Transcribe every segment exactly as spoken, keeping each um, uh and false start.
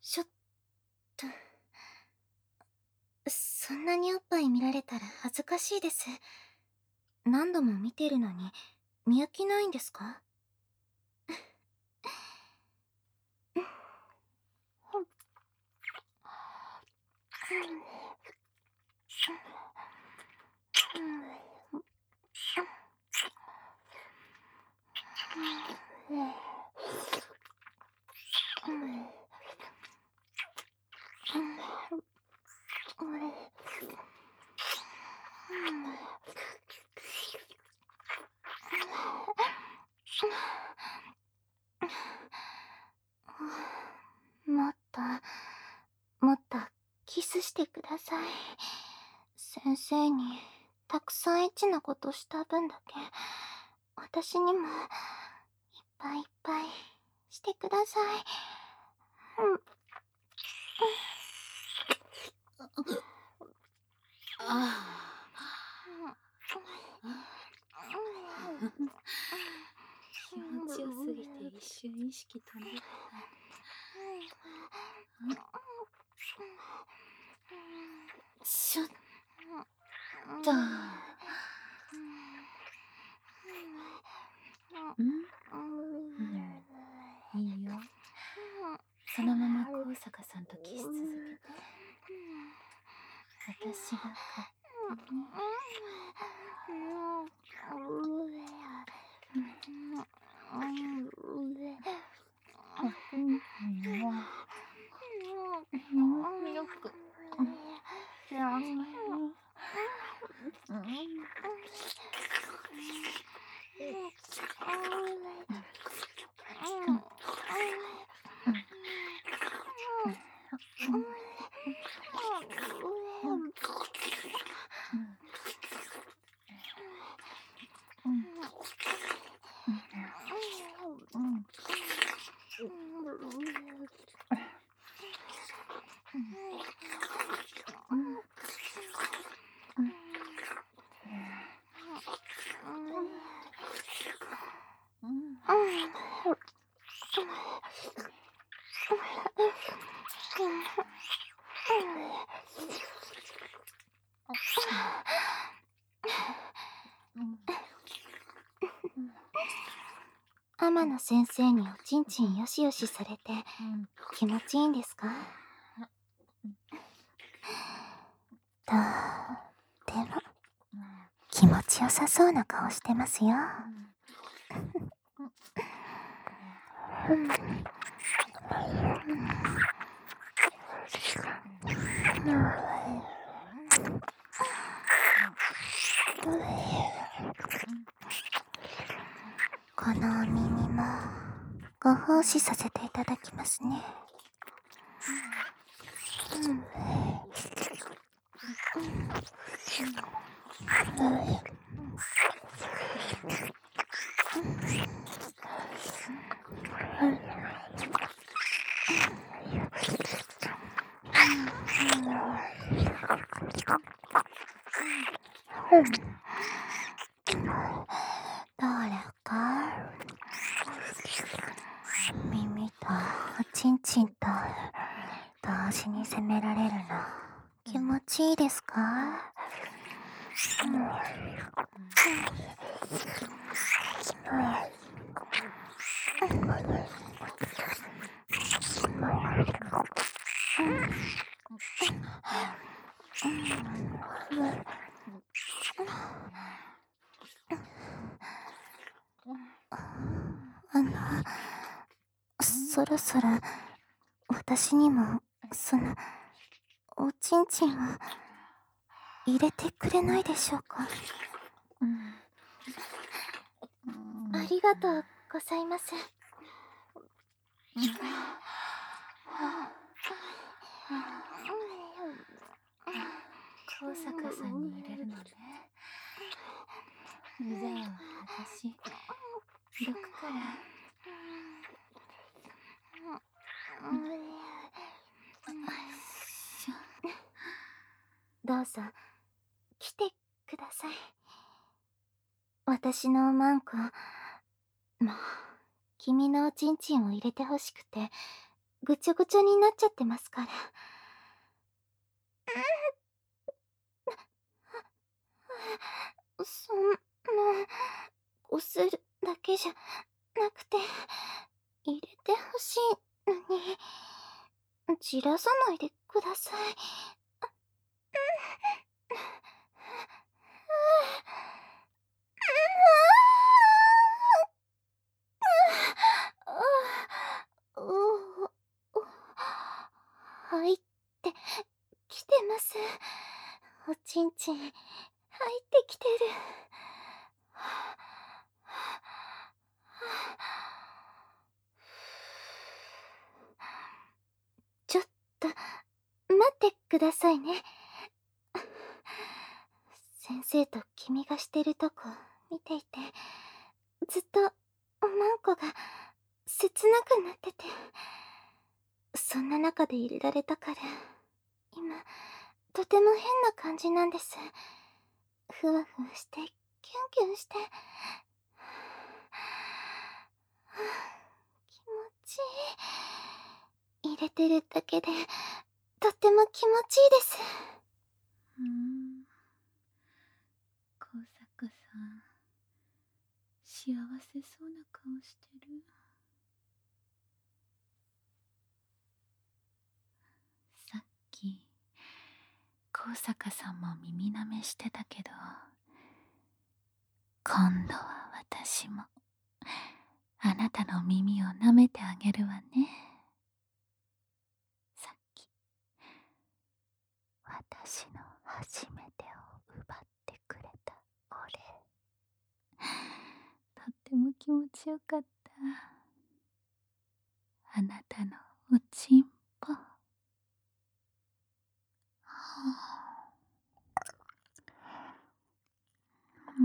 ちょっと、そんなにおっぱい見られたら恥ずかしいです。何度も見てるのに見飽きないんですか？もっと、もっとキスしてください。先生にたくさんエッチなことした分だけ、私にもいっぱいいっぱいしてください。うん。 ああ。気持ちよすぎて一瞬意識飛んでた。 ちょっと。 うん、うん、いいよ。そのまま高坂さんとキス続けて。私が勝手に。よく。 天野先生におちんちんよしよしされて気持ちいいんですか？とっても気持ちよさそうな顔してますよ。このお耳もご奉仕させていただきますね。どれか耳とおちんちんと同時に責められるの気持ちいいですか？あの、そろそろ私にもそのおちんちんを入れてくれないでしょうか？ありがとうございます。 高坂さんに入れるのね。じゃあ私どくから。 どうぞ来てください。私のおまんこ、もう君のおちんちんを入れてほしくてぐちょぐちょになっちゃってますから。そんな、こするだけじゃなくて、入れてほしいのに、じらさないでください。入ってきてます。おちんちん、入ってきてる。ちょっと、待ってくださいね。先生と君がしてるとこ見ていて、ずっとおまんこが切なくなってて、そんな中で入れられたから、今、とても変な感じなんです。ふわふわして、キュンキュンして。気持ちいい。入れてるだけで、とっても気持ちいいです。 うーん。工作さん、幸せそうな顔してる。さっき高坂さんも耳なめしてたけど、今度は私もあなたの耳を舐めてあげるわね。さっき私の初めてを奪ってくれたお礼、とっても気持ちよかった。あなたのおちんぽ、はあ、うん、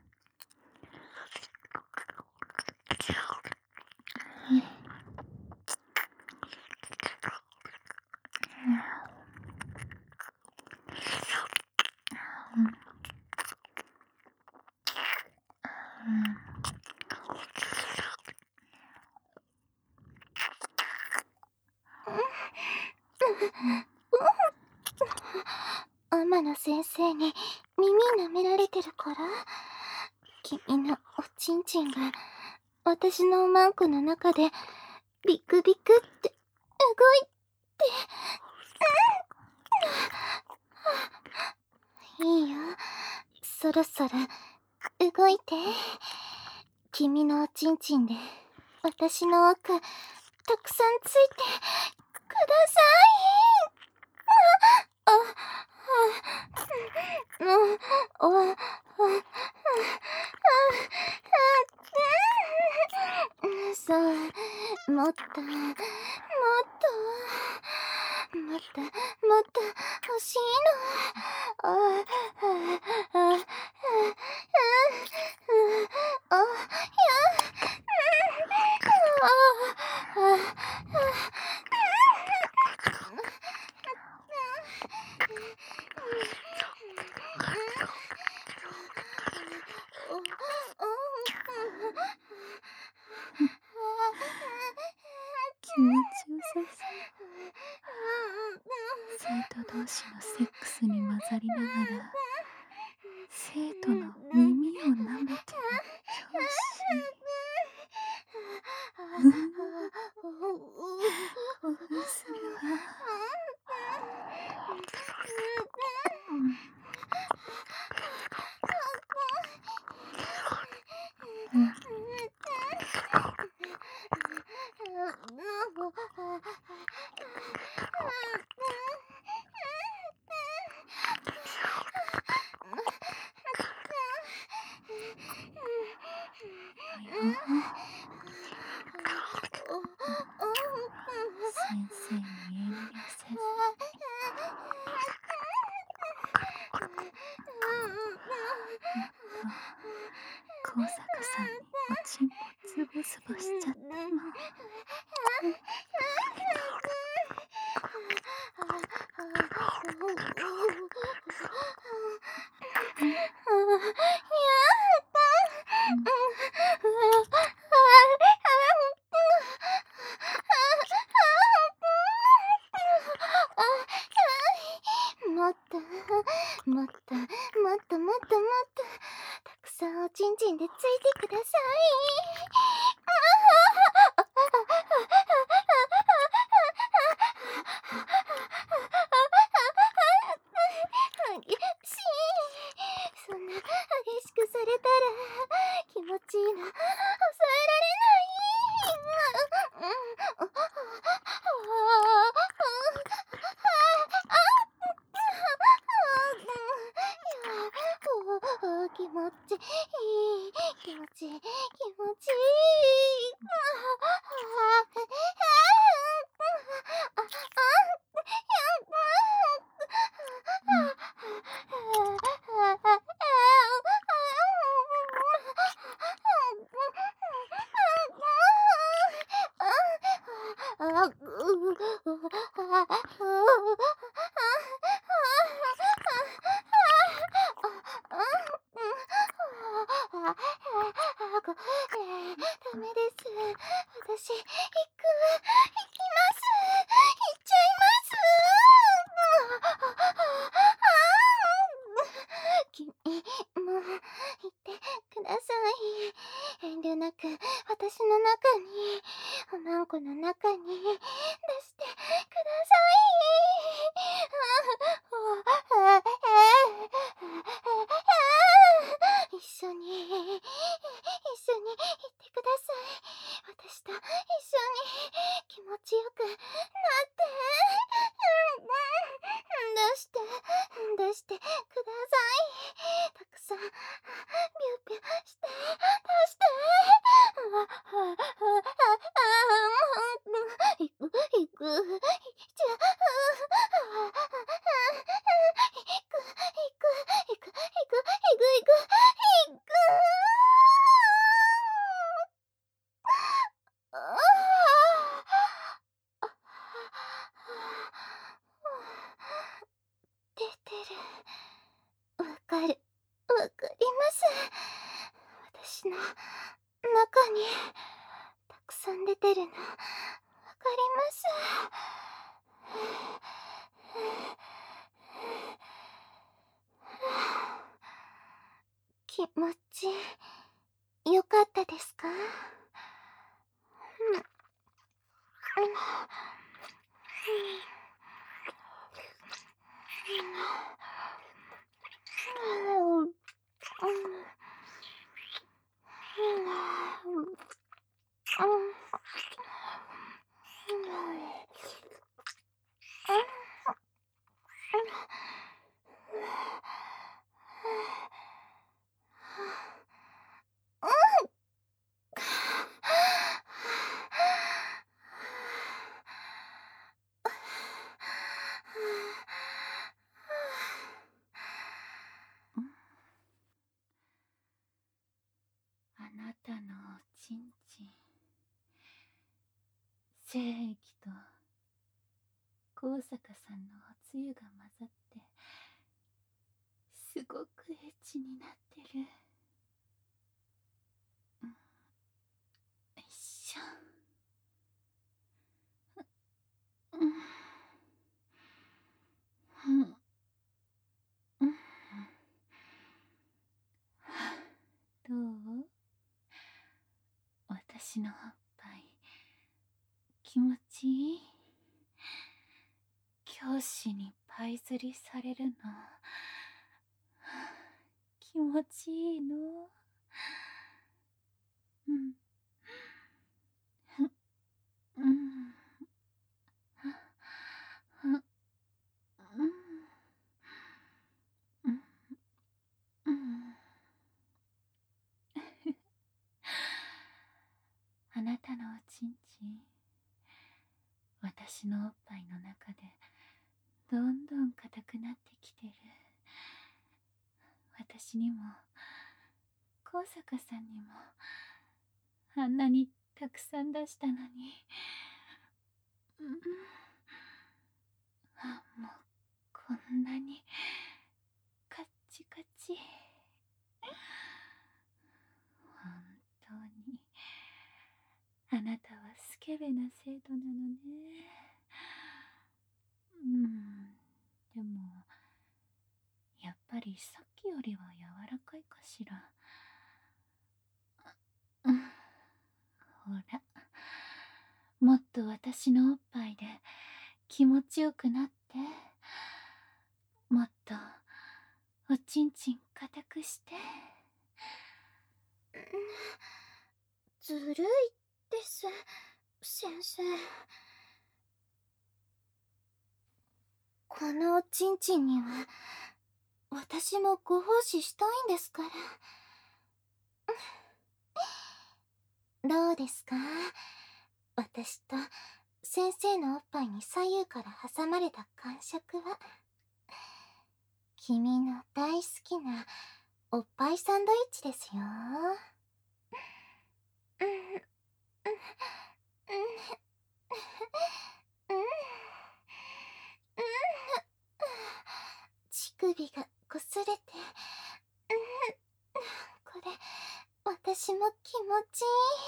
天野先生に耳舐められてるから、君のおちんちんが私のおまんこの中でビクビクって動いて、いいよ、そろそろ動いて。君のおちんちんで私の奥たくさんついてください。あ、あ、あ、あ、あ、そう、もっと、もっと、もっと、もっと欲しいの。あ、あ、あ、あ、あ、 気持ちよさそう。生徒同士のセックスに混ざりながら生徒の耳を舐めてもよし。うん、興奮するわ。うん、うん、先生に遠慮せず。高坂さんにおちんぽズボズボしちゃったの。 っともっともっともっとたくさんおちんちんでついてください。激しい。そんな激しくされたら気持ちいいの抑えられない。気持ちいい気持ちいい気持ちいい。ダメです。私、行く。行きます。行っちゃいます。君、もう、行ってください。遠慮なく、私の中に、おまんこの中に、出してください。一緒に、一緒に行ってください。私と一緒に気持ちよくなって。出して、出してください。たくさん、ビュービューして、出して。行く、行く、行っちゃう。行く、行く、行く、行く、行く、行く、行く。出てる。わかる。わかります。私の中にたくさん出てるのわかります。気持ちよかったですか？うん。 あなたのおちんちん、精液と高坂さんのおつゆが混ざってすごくエッチになってる。うん、よいしょ。うんうんうん。どう？私のおっぱい気持ちいい？教師にパイ釣りされるの気持ちいいの？うんうんうんうんうんあなたのおちんちん、私のおっぱいの中でどんどん硬くなってきてる。私にも高坂さんにもあんなにたくさん出したのに、うん、あ、もうこんなにカッチカチ。本当にあなたはスケベな生徒なのね。うん、でもやっぱりりさっきよりは柔らかいかしら。うん、ほら、もっと私のおっぱいで気持ちよくなって。もっとおちんちん固くして。 ずるいです、先生。このおちんちんには私もご奉仕したいんですから。どうですか、私と先生のおっぱいに左右から挟まれた感触は。君の大好きなおっぱいサンドイッチですよ。うんうんうんうんうん。乳首がこすれて、うん、これ私も気持ち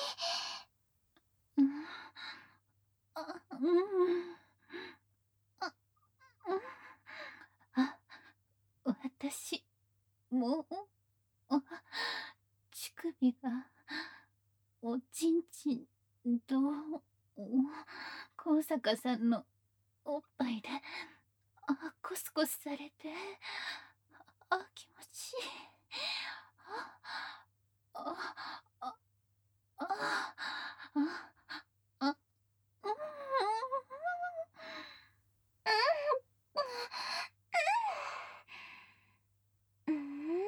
いい。うん、あ、うん、あ、うん、あ、私もう、あ、乳首がおちんちんと高坂さんのおっぱいで、あ、コスコスされて、あ、気持ちいい。あ、あ、あ、あ、あ、あ、うん、 うんうん。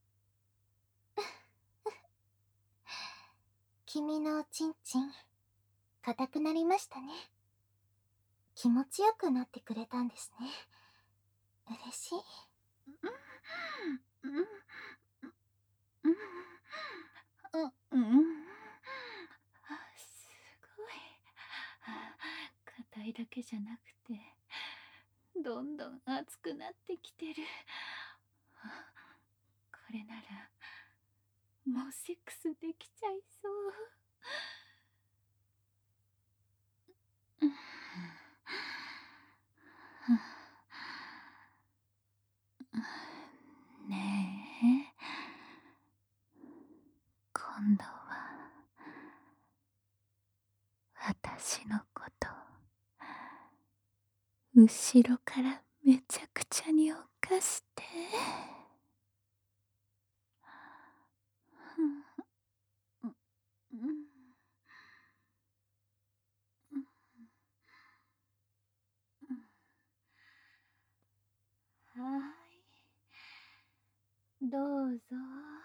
君のおちんちん硬くなりましたね。気持ちよくなってくれたんですね。嬉しい。 うん、うん、うん、うん、あ、すごい。硬いだけじゃなくて、どんどん熱くなってきてる。これならもうセックスできちゃいそう。ねえ、今度は私のこと後ろからめちゃくちゃに犯して。うん、うん、うん、はい、どうぞ。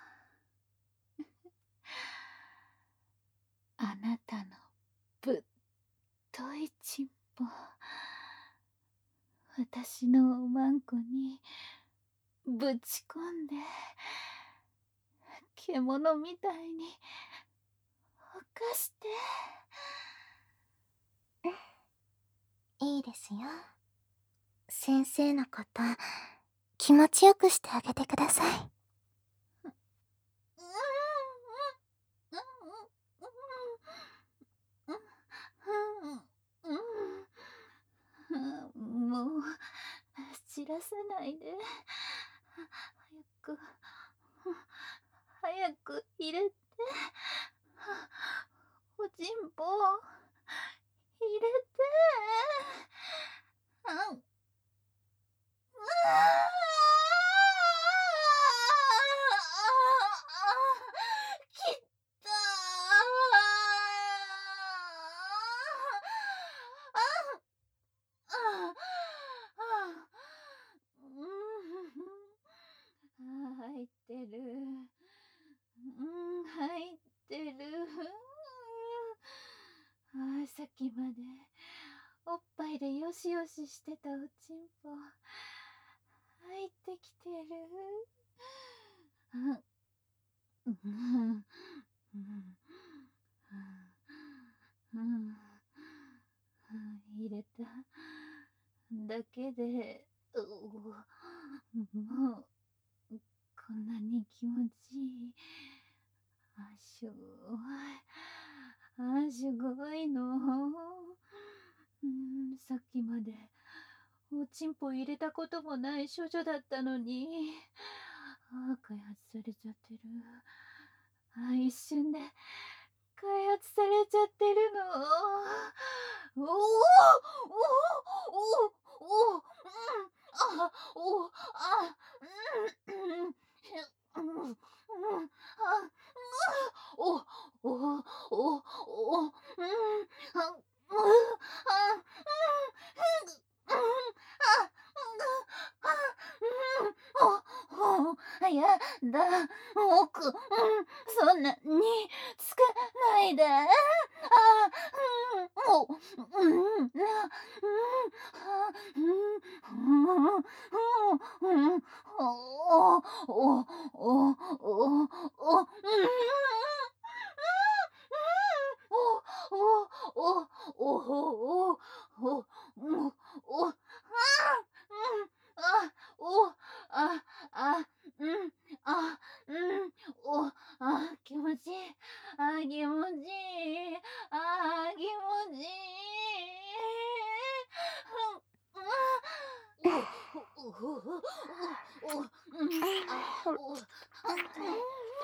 あなたのぶっといちんぽ、私のおまんこにぶち込んで、獣みたいに犯して。 いいですよ。先生のこと気持ちよくしてあげてください。 もう散らさないで。早く早く入れて。おちんぽ入れて。あん、きったー。入ってる。うん、入ってる。あ、さっきまでおっぱいでよしよししてたおちんぽ入ってきてる。うん、うん、うん、うん、入れただけで、うもうこんなに気持ちいい。あ、すごい。あ、すごいの。うん、さっきまでおちんぽ入れたこともない処女だったのに。ああ、開発されちゃってる。ああ、一瞬で開発されちゃってるの。おおおおおおお、うん、あ、お、あ、うん、うん、うん、うん、あ、お、お、お、お、お、うん、あ、う、あ、うん、うん、あ、うん、あ、やだ、奥、うん、そんなにつかないで。あ、うん、お、うん、な、うん、は、うん、うん、うん、うん、お、お、お、お、お、うん、お、お、お、お、お、お、もう、お、あ、うん、あ、お、あ、あ、うん、あ、うん、お、あ、気持ちいい。あ、気持ちいい。あ、気持ちいい。うん、あ、お、お、お、お、お、お、うん、あ、お、あ、うん、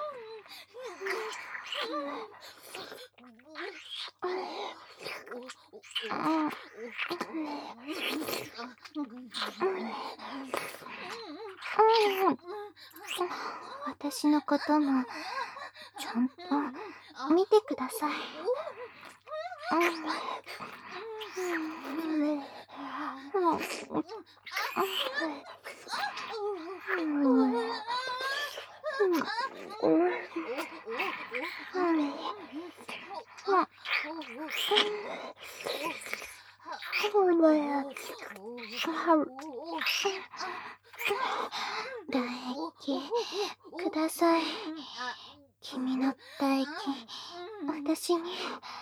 私のこともちゃんと見てください。唾液ください。君の唾液、私に。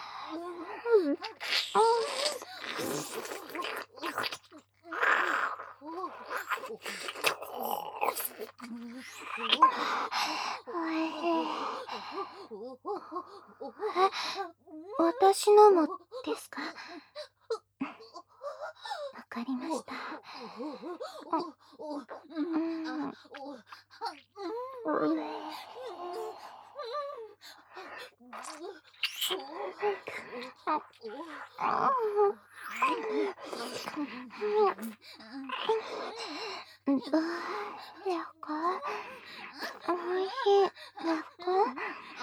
私のもですか？わかりました。どうやか？おいしいですか？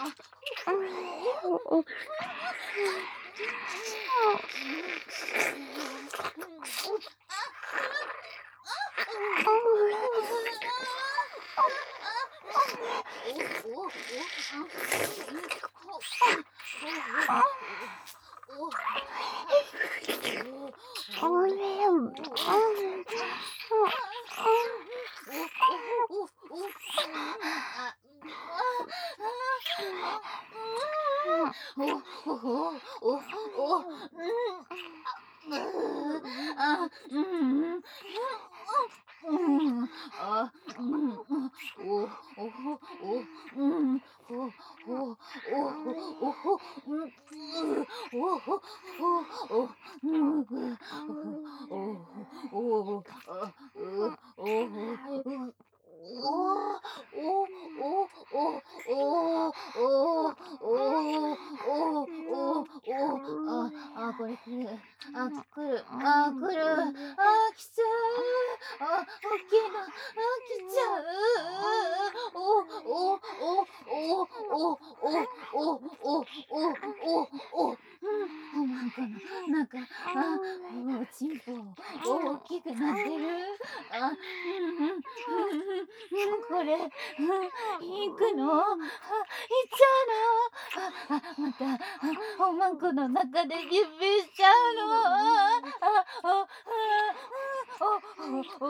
あ、これ来る。あ、来る。あ、来る。あ、来ちゃう。あ、大きいの。あ、来ちゃう。お、お、お、お、お、お、お、お、お、お、お、うん、なんかな、なんか、あ、おちんぽ、大きくなってる。あ、うん、うん、うん、うん、これ、うん、行くの？あ、行っちゃうの？あ、あ、また、あ、おまんこの中でギュッピしちゃうの？あ、あ、あ、あ、お、お、お、お、うん、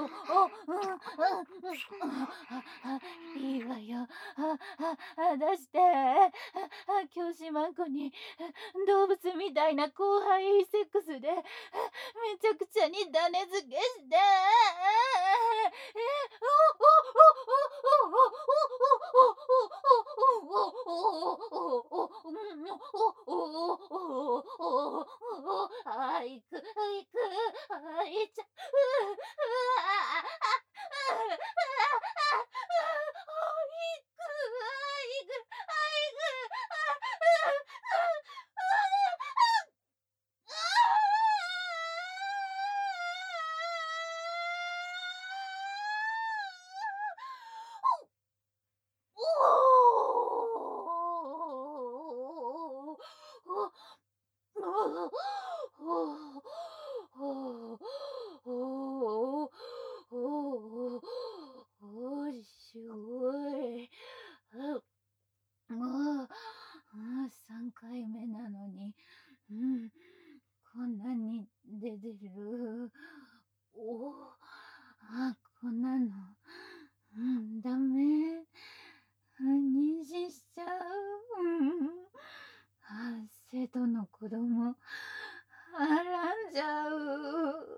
あ、いいわよ。あ、あ、あ、出して。あ、教師まんこに動物みたいな後輩セックスでめちゃくちゃに種付けして。あ、行く、行く、あ、行っちゃう。 出る。おお、あ、こんなの、うん、ダメ。妊娠しちゃう。うん。あ、生徒の子供、はらんじゃう。